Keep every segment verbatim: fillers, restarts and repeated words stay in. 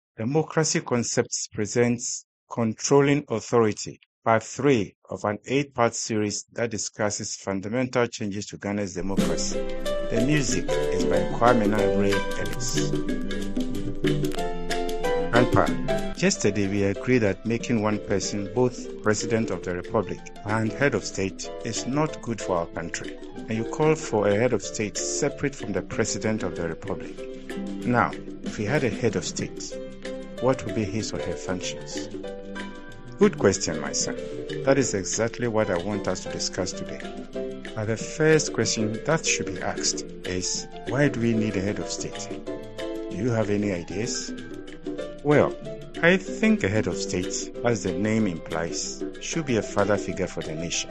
Democracy Concepts presents Controlling Authority, Part three of an eight-part series that discusses fundamental changes to Ghana's democracy. The music is by Kwame Nanure Ellis. Grandpa, yesterday we agreed that making one person both President of the Republic and Head of State is not good for our country, and you called for a Head of State separate from the President of the Republic. Now, if we had a Head of State, what would be his or her functions? Good question, my son. That is exactly what I want us to discuss today. But the first question that should be asked is, why do we need a head of state? Do you have any ideas? Well, I think a head of state, as the name implies, should be a father figure for the nation.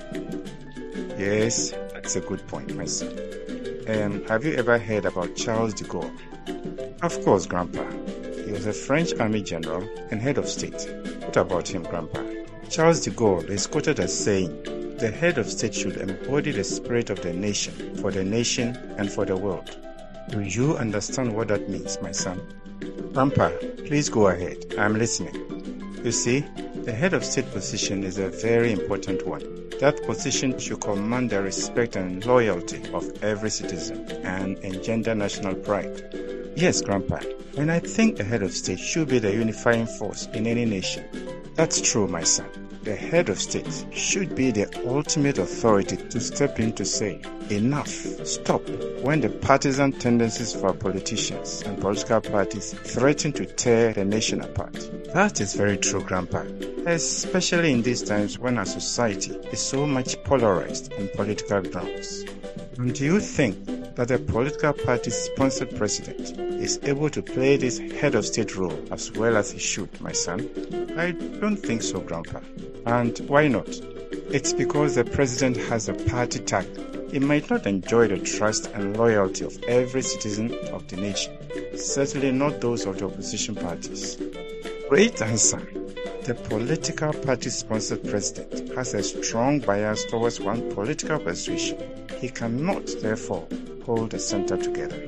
Yes, that's a good point, my son. Um, have you ever heard about Charles de Gaulle? Of course, Grandpa. He was a French army general and head of state. What about him, Grandpa? Charles de Gaulle is quoted as saying, the head of state should embody the spirit of the nation, for the nation and for the world. Do you understand what that means, my son? Grandpa, please go ahead. I'm listening. You see, the head of state position is a very important one. That position should command the respect and loyalty of every citizen and engender national pride. Yes, Grandpa, and I think the head of state should be the unifying force in any nation. That's true, my son. The head of state should be the ultimate authority to step in to say, enough, stop, when the partisan tendencies of our politicians and political parties threaten to tear the nation apart. That is very true, Grandpa, especially in these times when our society is so much polarized on political grounds. And do you think that a political party-sponsored president is able to play this head of state role as well as he should, my son? I don't think so, Grandpa. And why not? It's because the president has a party tag. He might not enjoy the trust and loyalty of every citizen of the nation, certainly not those of the opposition parties. Great answer. The political party-sponsored president has a strong bias towards one political persuasion. He cannot, therefore, hold the center together.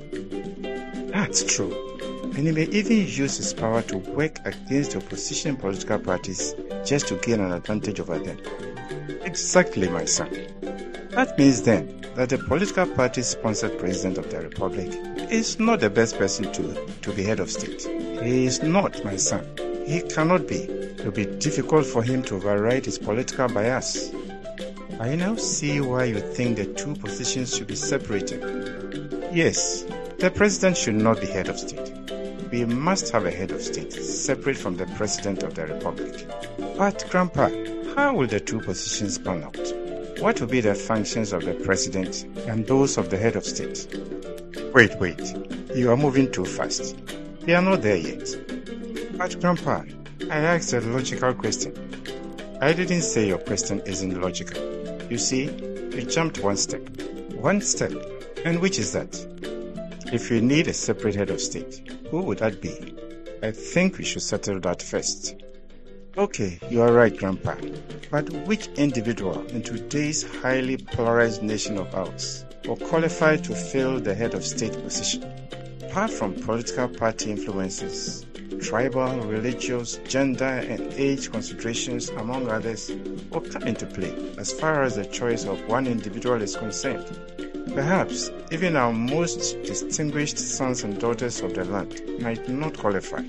That's true. And he may even use his power to work against the opposition political parties just to gain an advantage over them. Exactly, my son. That means then that the political party-sponsored president of the republic is not the best person to, to be head of state. He is not, my son. He cannot be. It will be difficult for him to override his political bias. I now see why you think the two positions should be separated. Yes, the president should not be head of state. We must have a head of state separate from the president of the republic. But, Grandpa, how will the two positions pan out? What will be the functions of the president and those of the head of state? Wait, wait. You are moving too fast. We are not there yet. But, Grandpa, I asked a logical question. I didn't say your question isn't logical. You see, you jumped one step. One step. And which is that? If you need a separate head of state, who would that be? I think we should settle that first. Okay, you are right, Grandpa. But which individual in today's highly polarized nation of ours will qualify to fill the head of state position? Apart from political party influences, tribal, religious, gender, and age considerations, among others, will come into play as far as the choice of one individual is concerned. Perhaps even our most distinguished sons and daughters of the land might not qualify.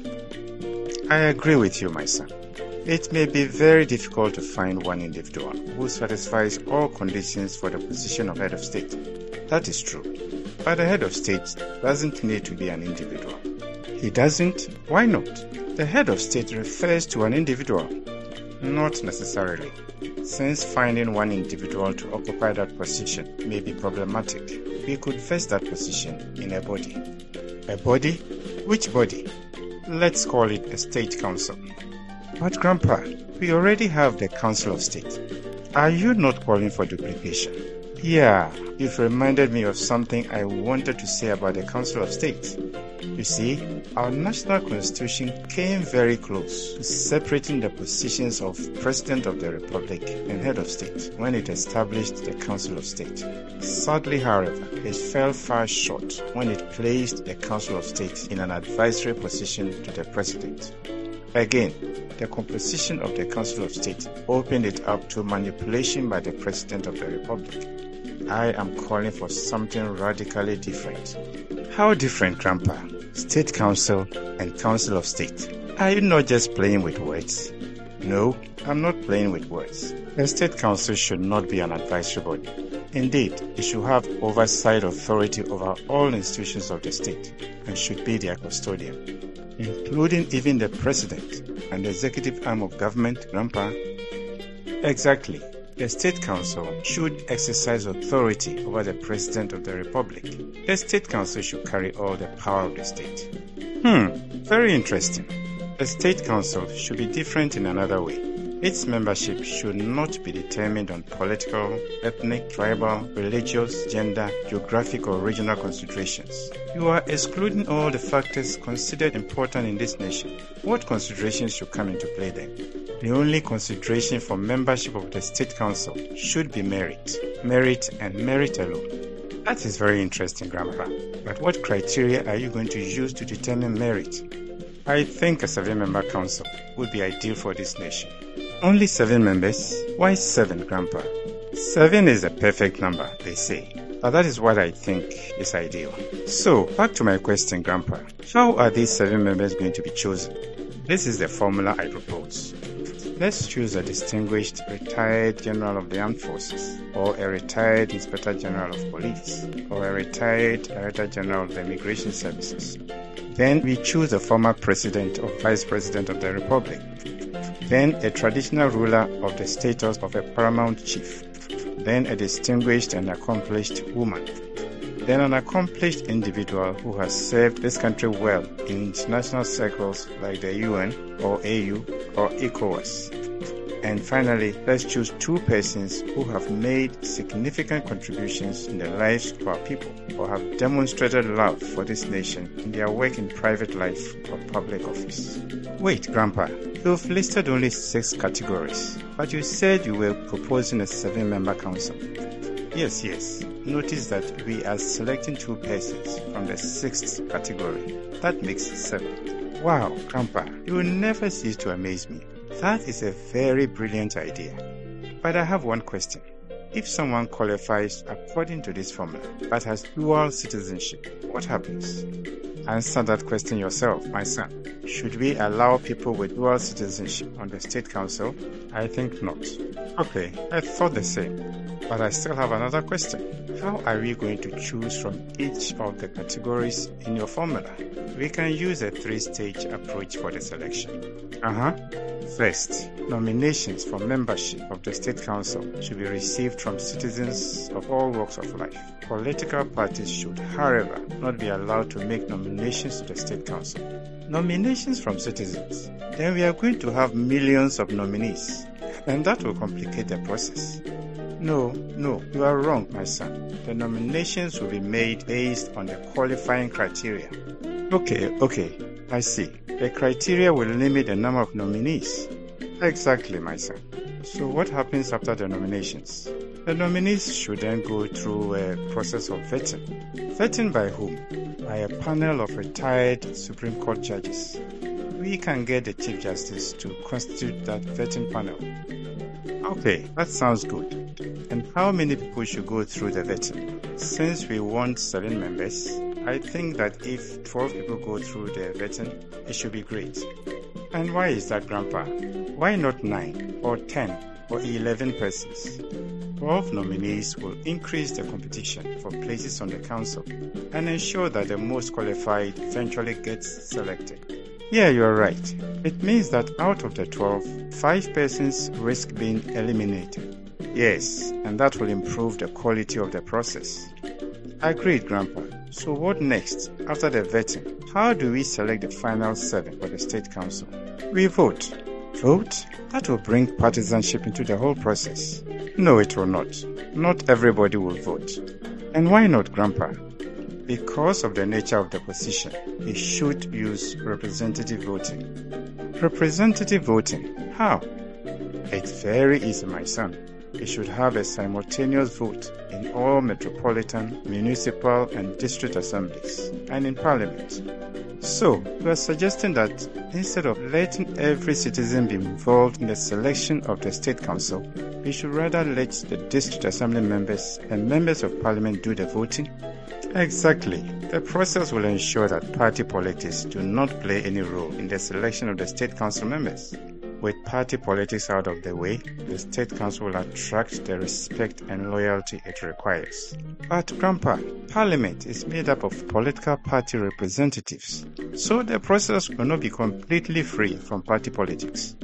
I agree with you, my son. It may be very difficult to find one individual who satisfies all conditions for the position of head of state. That is true. But the head of state doesn't need to be an individual. He doesn't? Why not? The head of state refers to an individual. Not necessarily, since finding one individual to occupy that position may be problematic. We could vest that position in a body. A body? Which body? Let's call it a state council. But Grandpa, we already have the Council of State. Are you not calling for duplication? Yeah, you've reminded me of something I wanted to say about the Council of State. You see, our national constitution came very close to separating the positions of President of the Republic and Head of State when it established the Council of State. Sadly, however, it fell far short when it placed the Council of State in an advisory position to the President. Again, the composition of the Council of State opened it up to manipulation by the President of the Republic. I am calling for something radically different. How different, Grandpa? State Council and Council of State. Are you not just playing with words? No, I'm not playing with words. The State Council should not be an advisory body. Indeed, it should have oversight authority over all institutions of the state and should be their custodian, including even the President and the executive arm of government, Grandpa. Exactly. The State Council should exercise authority over the President of the Republic. The State Council should carry all the power of the state. Hmm, very interesting. The State Council should be different in another way. Its membership should not be determined on political, ethnic, tribal, religious, gender, geographic, or regional considerations. You are excluding all the factors considered important in this nation. What considerations should come into play then? The only consideration for membership of the State Council should be merit. Merit and merit alone. That is very interesting, Grandpa. But what criteria are you going to use to determine merit? I think a seven-member council would be ideal for this nation. Only seven members? Why seven, Grandpa? Seven is a perfect number, they say. But that is what I think is ideal. So, back to my question, Grandpa. How are these seven members going to be chosen? This is the formula I propose. Let's choose a distinguished retired general of the armed forces, or a retired inspector general of police, or a retired director general of the immigration services. Then we choose a former president or vice president of the republic. Then a traditional ruler of the status of a paramount chief. Then a distinguished and accomplished woman. Then an accomplished individual who has served this country well in international circles like the U N or A U or ECOWAS. And finally, let's choose two persons who have made significant contributions in the lives of our people or have demonstrated love for this nation in their work in private life or public office. Wait, Grandpa, you've listed only six categories, but you said you were proposing a seven-member council. Yes, yes. Notice that we are selecting two persons from the sixth category. That makes seven. Wow, Grandpa, you will never cease to amaze me. That is a very brilliant idea. But I have one question. If someone qualifies according to this formula but has dual citizenship, what happens? Answer that question yourself, my son. Should we allow people with dual citizenship on the State Council? I think not. Okay, I thought the same. But I still have another question. How are we going to choose from each of the categories in your formula? We can use a three-stage approach for the selection. Uh-huh. First, nominations for membership of the State Council should be received from citizens of all walks of life. Political parties should, however, not be allowed to make nominations to the State Council. Nominations from citizens? Then we are going to have millions of nominees, and that will complicate the process. No, no, you are wrong, my son. The nominations will be made based on the qualifying criteria. Okay, okay, I see. The criteria will limit the number of nominees. Exactly, my son. So what happens after the nominations? The nominees should then go through a process of vetting. Vetting by whom? By a panel of retired Supreme Court judges. We can get the Chief Justice to constitute that vetting panel. Okay, that sounds good. And how many people should go through the vetting? Since we want seven members, I think that if twelve people go through the vetting, it should be great. And why is that, Grandpa? Why not nine, or ten, or eleven persons? twelve nominees will increase the competition for places on the council and ensure that the most qualified eventually gets selected. Yeah, you're right. It means that out of the twelve, five persons risk being eliminated. Yes, and that will improve the quality of the process. Agreed, Grandpa. So what next, after the vetting? How do we select the final seven for the State Council? We vote. Vote? That will bring partisanship into the whole process. No, it will not. Not everybody will vote. And why not, Grandpa? Because of the nature of the position, he should use representative voting. Representative voting? How? It's very easy, my son. He should have a simultaneous vote in all metropolitan, municipal, and district assemblies, and in parliament. So, we are suggesting that instead of letting every citizen be involved in the selection of the State Council, we should rather let the district assembly members and members of parliament do the voting. Exactly. The process will ensure that party politics do not play any role in the selection of the State Council members. With party politics out of the way, the State Council will attract the respect and loyalty it requires. But, Grandpa, Parliament is made up of political party representatives, so the process will not be completely free from party politics.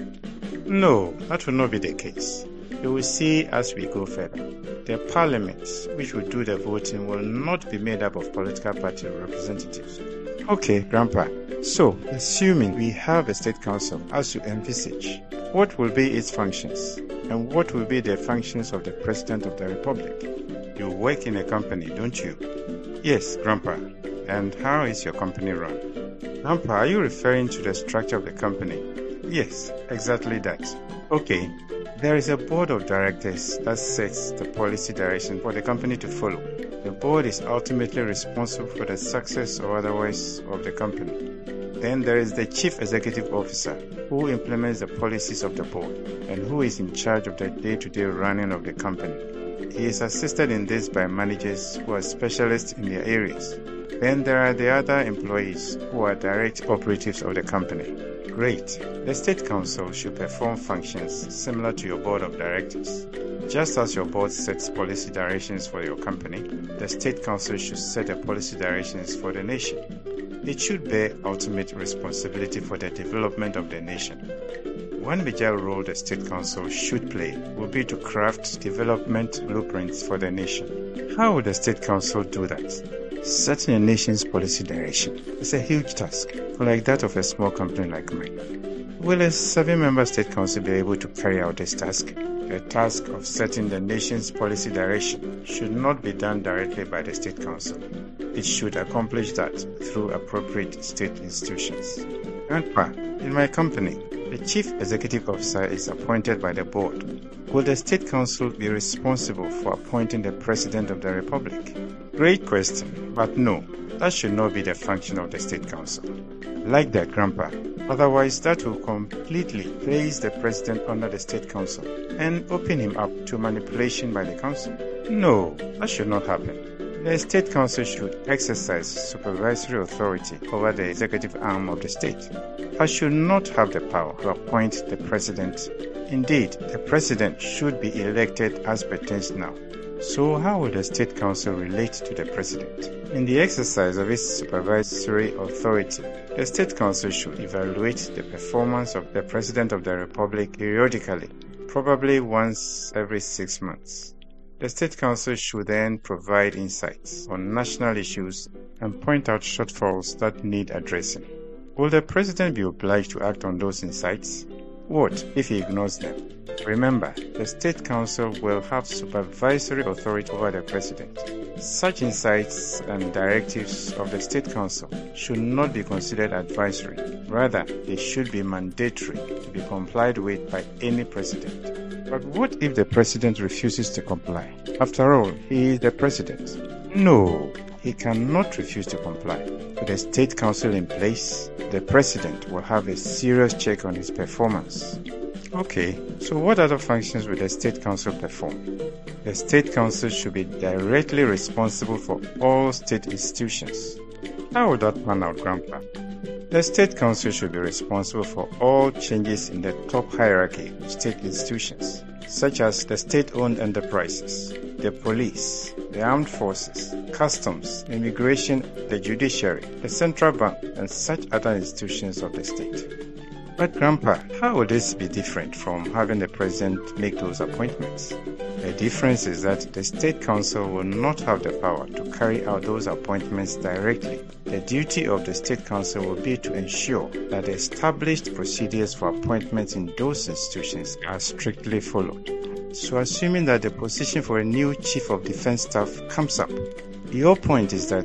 No, that will not be the case. You will see as we go further. The Parliament, which will do the voting, will not be made up of political party representatives. Okay, Grandpa. So, assuming we have a State Council as you envisage, what will be its functions? And what will be the functions of the President of the Republic? You work in a company, don't you? Yes, Grandpa. And how is your company run? Grandpa, are you referring to the structure of the company? Yes, exactly that. Okay. There is a board of directors that sets the policy direction for the company to follow. The board is ultimately responsible for the success or otherwise of the company. Then there is the chief executive officer who implements the policies of the board and who is in charge of the day-to-day running of the company. He is assisted in this by managers who are specialists in their areas. Then there are the other employees who are direct operatives of the company. Great. The State Council should perform functions similar to your board of directors. Just as your board sets policy directions for your company, the State Council should set the policy directions for the nation. It should bear ultimate responsibility for the development of the nation. One major role the State Council should play will be to craft development blueprints for the nation. How will the State Council do that? Setting a nation's policy direction is a huge task, like that of a small company like mine. Will a seven-member State Council be able to carry out this task? The task of setting the nation's policy direction should not be done directly by the State Council. It should accomplish that through appropriate state institutions. Grandpa, in my company, the Chief Executive Officer is appointed by the board. Will the State Council be responsible for appointing the President of the Republic? Great question, but no, that should not be the function of the State Council. Like that, Grandpa. Otherwise, that will completely place the President under the State Council and open him up to manipulation by the Council. No, that should not happen. The State Council should exercise supervisory authority over the executive arm of the state. I should not have the power to appoint the President. Indeed, the President should be elected as pertains now. So how will the State Council relate to the President? In the exercise of its supervisory authority, the State Council should evaluate the performance of the President of the Republic periodically, probably once every six months. The State Council should then provide insights on national issues and point out shortfalls that need addressing. Will the President be obliged to act on those insights? What if he ignores them? Remember, the State Council will have supervisory authority over the President. Such insights and directives of the State Council should not be considered advisory. Rather, they should be mandatory to be complied with by any President. But what if the President refuses to comply? After all, he is the President. No, he cannot refuse to comply. With a State Council in place, the President will have a serious check on his performance. Okay, so what other functions will the State Council perform? The State Council should be directly responsible for all state institutions. How would that pan out, Grandpa? The State Council should be responsible for all changes in the top hierarchy of state institutions, such as the state-owned enterprises, the police, the armed forces, customs, immigration, the judiciary, the central bank, and such other institutions of the state. But Grandpa, how would this be different from having the President make those appointments? The difference is that the State Council will not have the power to carry out those appointments directly. The duty of the State Council will be to ensure that the established procedures for appointments in those institutions are strictly followed. So assuming that the position for a new Chief of Defense Staff comes up, your point is that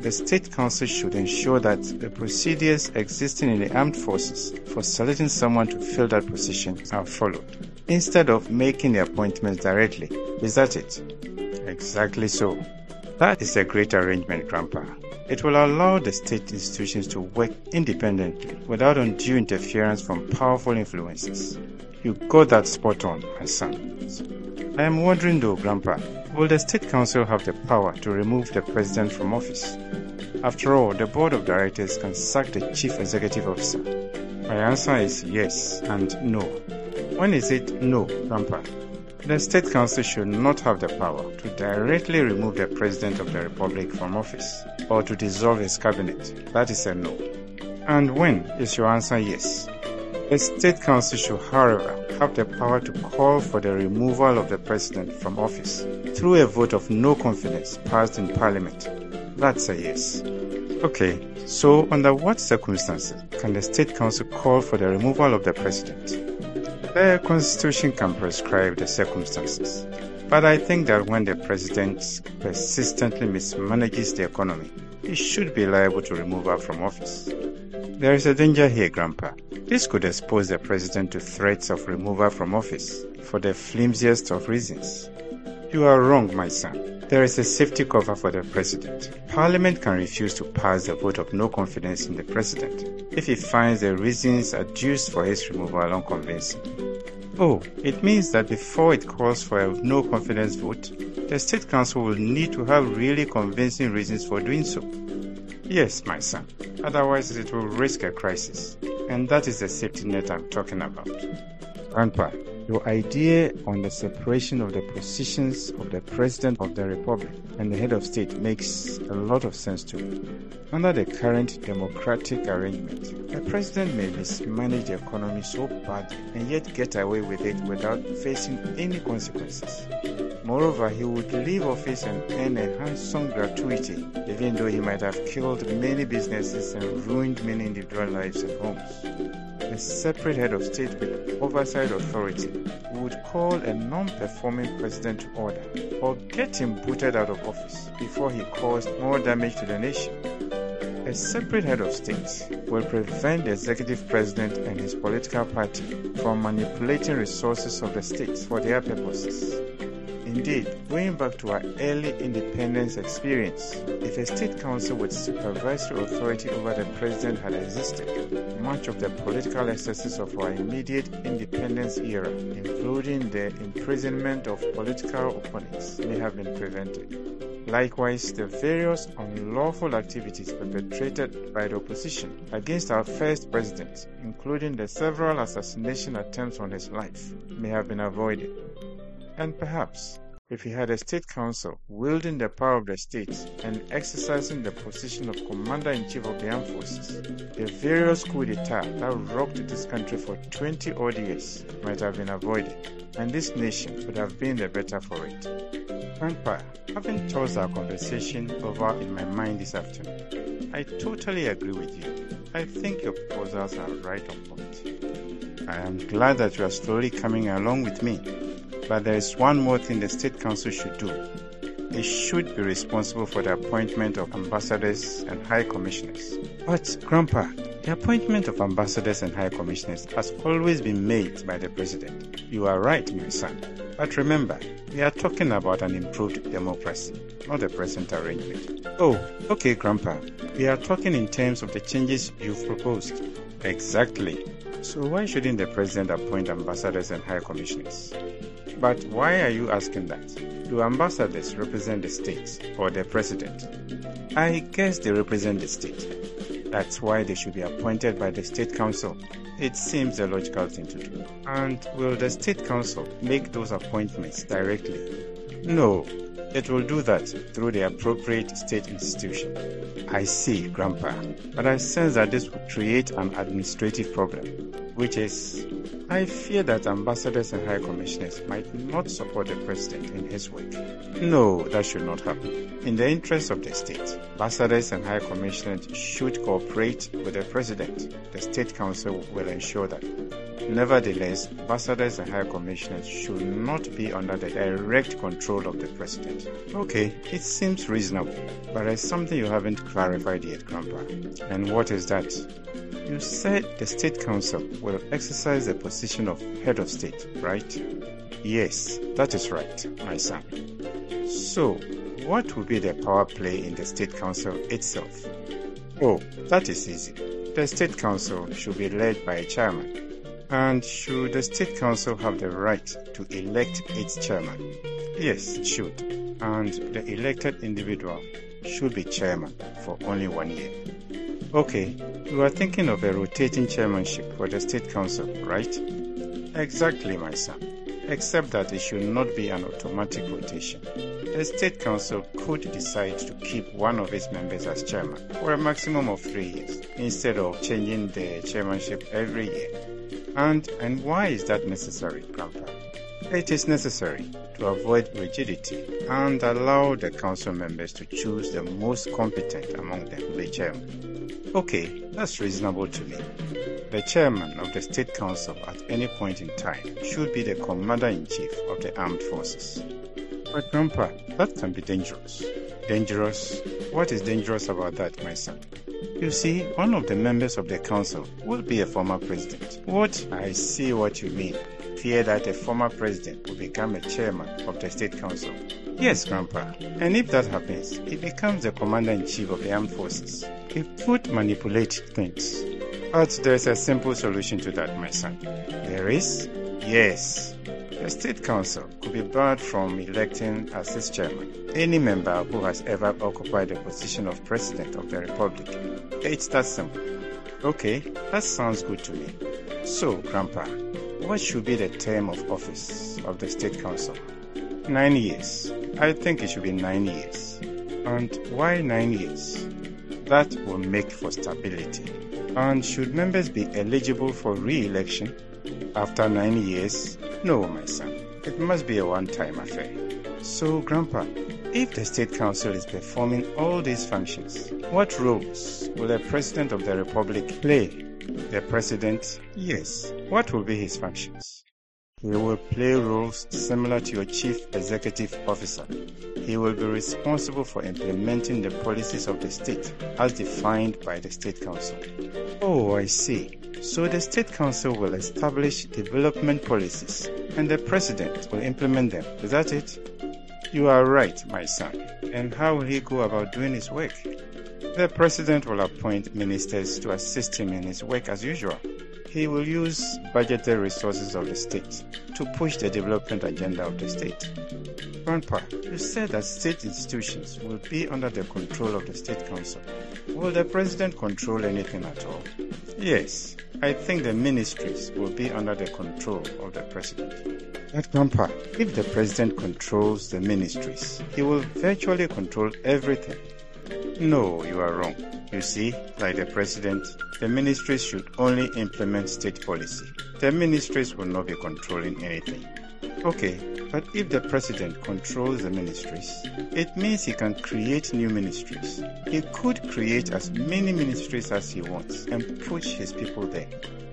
the State Council should ensure that the procedures existing in the armed forces for selecting someone to fill that position are followed, instead of making the appointments directly. Is that it? Exactly so. That is a great arrangement, Grandpa. It will allow the state institutions to work independently without undue interference from powerful influences. You got that spot on, my son. I am wondering though, Grandpa, will the State Council have the power to remove the President from office? After all, the Board of Directors can sack the Chief Executive Officer. My answer is yes and no. When is it no, Grandpa? The State Council should not have the power to directly remove the President of the Republic from office or to dissolve his cabinet. That is a no. And when is your answer yes? The State Council should, however, have the power to call for the removal of the President from office through a vote of no confidence passed in Parliament. That's a yes. Okay, so under what circumstances can the State Council call for the removal of the President? The Constitution can prescribe the circumstances, but I think that when the President persistently mismanages the economy, he should be liable to removal from office. There is a danger here, Grandpa. This could expose the President to threats of removal from office for the flimsiest of reasons. You are wrong, my son. There is a safety cover for the President. Parliament can refuse to pass a vote of no confidence in the President if it finds the reasons adduced for his removal unconvincing. Oh, it means that before it calls for a no confidence vote, the State Council will need to have really convincing reasons for doing so. Yes, my son. Otherwise, it will risk a crisis. And that is the safety net I'm talking about. Grandpa, your idea on the separation of the positions of the President of the Republic and the head of state makes a lot of sense to me. Under the current democratic arrangement, the President may mismanage the economy so badly and yet get away with it without facing any consequences. Moreover, he would leave office and earn a handsome gratuity, even though he might have killed many businesses and ruined many individual lives and homes. A separate head of state with oversight authority would call a non-performing president to order or get him booted out of office before he caused more damage to the nation. A separate head of state will prevent the executive president and his political party from manipulating resources of the state for their purposes. Indeed, going back to our early independence experience, if a state council with supervisory authority over the president had existed, much of the political excesses of our immediate independence era, including the imprisonment of political opponents, may have been prevented. Likewise, the various unlawful activities perpetrated by the opposition against our first president, including the several assassination attempts on his life, may have been avoided. And perhaps, if he had a state council wielding the power of the state and exercising the position of commander-in-chief of the armed forces, the various coups d'etat that rocked this country for twenty odd years might have been avoided, and this nation would have been the better for it. Grandpa, having tossed our conversation over in my mind this afternoon, I totally agree with you. I think your proposals are right on point. I am glad that you are slowly coming along with me. But there is one more thing the State Council should do. It should be responsible for the appointment of ambassadors and high commissioners. But, Grandpa, the appointment of ambassadors and high commissioners has always been made by the President. You are right, my son. But remember, we are talking about an improved democracy, not the present arrangement. Oh, okay, Grandpa. We are talking in terms of the changes you've proposed. Exactly. So why shouldn't the President appoint ambassadors and high commissioners? But why are you asking that? Do ambassadors represent the state or the President? I guess they represent the state. That's why they should be appointed by the State Council. It seems the logical thing to do. And will the State Council make those appointments directly? No, it will do that through the appropriate state institution. I see, Grandpa, but I sense that this will create an administrative problem, which is, I fear that ambassadors and high commissioners might not support the president in his work. No, that should not happen. In the interest of the state, ambassadors and high commissioners should cooperate with the president. The State Council will ensure that. Nevertheless, ambassadors and high commissioners should not be under the direct control of the president. Okay, it seems reasonable, but there's something you haven't clarified yet, Grandpa. And what is that? You said the State Council will exercise the position of head of state, right? Yes, that is right, my son. So, what will be the power play in the State Council itself? Oh, that is easy. The State Council should be led by a chairman. And should the State Council have the right to elect its chairman? Yes, it should. And the elected individual should be chairman for only one year. Okay, you are thinking of a rotating chairmanship for the State Council, right? Exactly, my son. Except that it should not be an automatic rotation. The State Council could decide to keep one of its members as chairman for a maximum of three years, instead of changing the chairmanship every year. And, and why is that necessary, Grandpa? It is necessary to avoid rigidity and allow the council members to choose the most competent among them to be chairman. Okay, that's reasonable to me. The chairman of the State Council at any point in time should be the commander-in-chief of the armed forces. But Grandpa, that can be dangerous. Dangerous? What is dangerous about that, my son? You see, one of the members of the council will be a former president. What? I see what you mean. Fear that a former president will become a chairman of the State Council. Yes, Grandpa. And if that happens, he becomes the commander-in-chief of the armed forces. It could manipulate things. But there's a simple solution to that, my son. There is? Yes. The State Council could be barred from electing as its chairman any member who has ever occupied the position of President of the Republic. It's that simple. Okay, that sounds good to me. So, Grandpa, what should be the term of office of the State Council? Nine years. I think it should be nine years. And why nine years? That will make for stability. And should members be eligible for re-election after nine years? No, my son. It must be a one-time affair. So, Grandpa, if the State Council is performing all these functions, what roles will the President of the Republic play? The President? Yes. What will be his functions? He will play roles similar to your Chief Executive Officer. He will be responsible for implementing the policies of the state as defined by the State Council. Oh, I see. So the State Council will establish development policies and the President will implement them. Is that it? You are right, my son. And how will he go about doing his work? The President will appoint ministers to assist him in his work as usual. He will use budgetary resources of the state to push the development agenda of the state. Grandpa, you said that state institutions will be under the control of the State Council. Will the President control anything at all? Yes, I think the ministries will be under the control of the President. But Grandpa, if the President controls the ministries, he will virtually control everything. No, you are wrong. You see, like the President, the ministries should only implement state policy. The ministries will not be controlling anything. Okay, but if the President controls the ministries, it means he can create new ministries. He could create as many ministries as he wants and push his people there.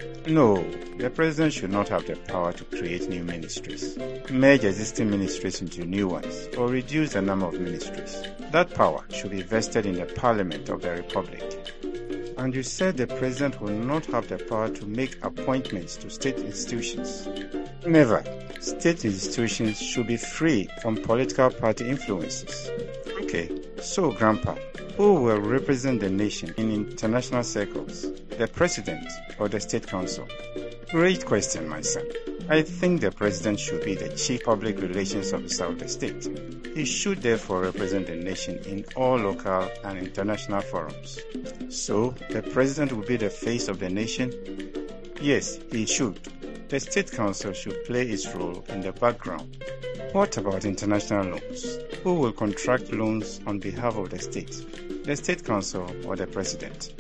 No, the President should not have the power to create new ministries, merge existing ministries into new ones, or reduce the number of ministries. That power should be vested in the Parliament of the Republic. And you said the President will not have the power to make appointments to state institutions. Never. State institutions should be free from political party influences. Okay, so Grandpa, who will represent the nation in international circles? The President or the State Council? Great question, my son. I think the President should be the Chief Public Relations Officer of the state. He should therefore represent the nation in all local and international forums. So, the President will be the face of the nation? Yes, he should. The State Council should play its role in the background. What about international loans? Who will contract loans on behalf of the state? The State Council or the President?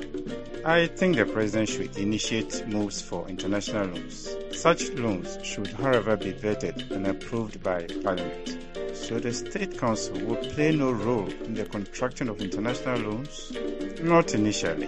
I think the President should initiate moves for international loans. Such loans should, however, be vetted and approved by Parliament. So the State Council will play no role in the contracting of international loans? Not initially.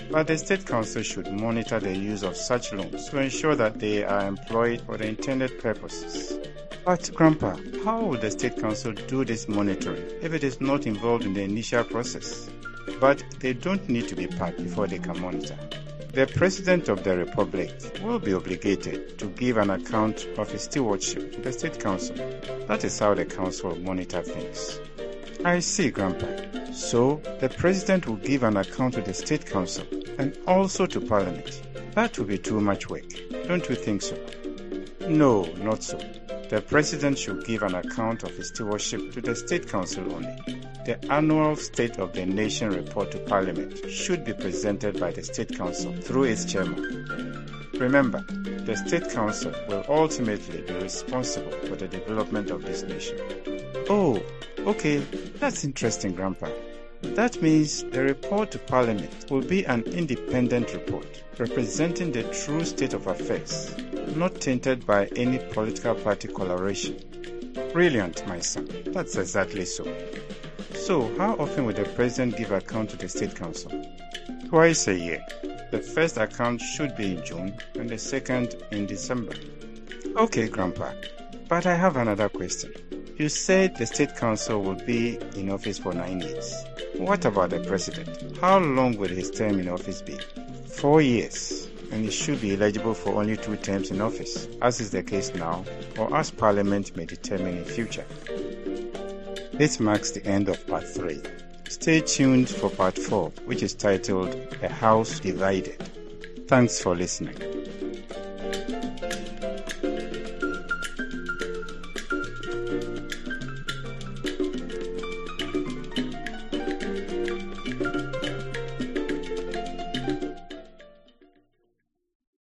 but the State Council should monitor the use of such loans to ensure that they are employed for the intended purposes. But, Grandpa, how will the State Council do this monitoring if it is not involved in the initial process? But they don't need to be part before they can monitor. The President of the Republic will be obligated to give an account of his stewardship to the State Council. That is how the Council will monitor things. I see, Grandpa. So, the President will give an account to the State Council and also to Parliament. That will be too much work. Don't you think so? No, not so. The President should give an account of his stewardship to the State Council only. The annual State of the Nation report to Parliament should be presented by the State Council through its chairman. Remember, the State Council will ultimately be responsible for the development of this nation. Oh, okay, that's interesting, Grandpa. That means the report to Parliament will be an independent report, representing the true state of affairs, not tainted by any political party coloration. Brilliant, my son. That's exactly so. So, how often will the President give account to the State Council? Twice a year. The first account should be in June and the second in December. Okay, Grandpa. But I have another question. You said the State Council will be in office for nine years. What about the President? How long will his term in office be? Four years. And he should be eligible for only two terms in office, as is the case now, or as Parliament may determine in future. This marks the end of part three. Stay tuned for part four, which is titled A House Divided. Thanks for listening.